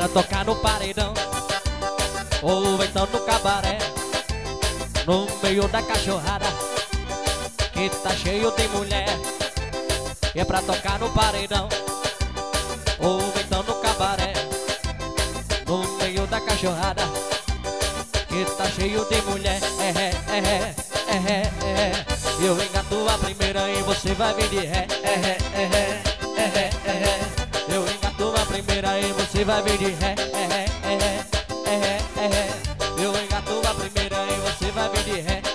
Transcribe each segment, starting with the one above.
pra tocar no paredão ou então no cabaré, no meio da cachorrada que tá cheio de mulher. E é pra tocar no paredão ou então no cabaré, no meio da cachorrada que tá cheio de mulher. Eu engato a primeira e você vai vir de ré. Eu engato a primeira e você vai vir de ré. Eu engato a primeira e você vai vir de ré.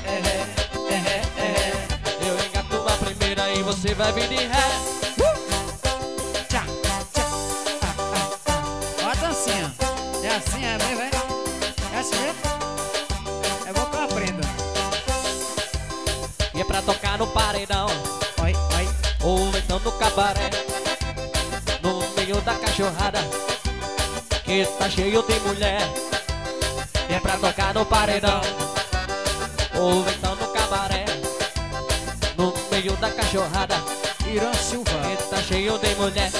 Eu engato a primeira e você vai vir de ré. Tchá, tchá. Ó a dancinha. É assim, é mesmo, é? É assim mesmo? É bom que eu aprenda. E é pra tocar no paredão Oi, oi. ou então no cabaré, no meio da cachorrada que tá cheio de mulher. E é pra tocar no paredão ou então no cabaré, no meio da cachorrada Irã Silva. que tá cheio de mulher.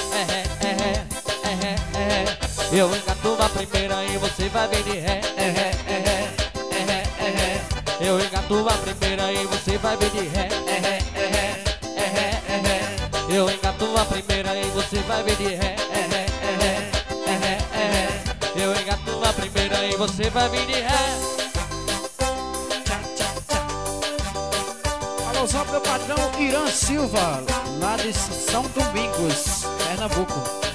Eu engato a primeira e você vai vir de ré. Eu engato a primeira e você vai vir de ré. Eu engato a primeira e você vai vir de ré. Eu engato a primeira e você vai vir de ré. Tchá, tchá, tchá. Alô, só meu patrão Irã Silva, lá de São Domingos, Pernambuco.